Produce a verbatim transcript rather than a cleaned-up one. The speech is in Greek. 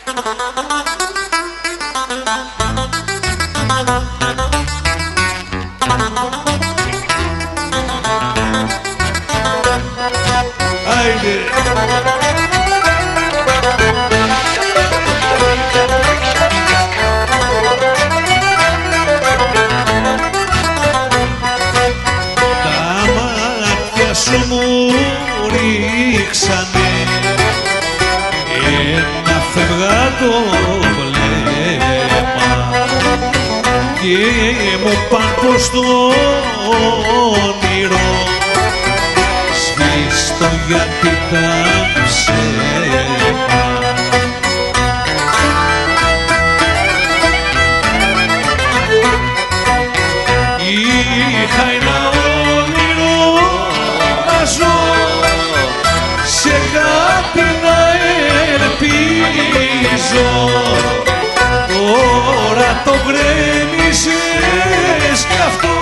Τα μάτια σου μου ρίξανε ένα φευγάτο βλέμμα και μου παν πως το όνειρο σβήστο γιατί τα ψέμα. Είχα ένα όνειρο να ζω, σε αγάπη να ελπίζω. Τώρα το γκρέμισες κι αυτό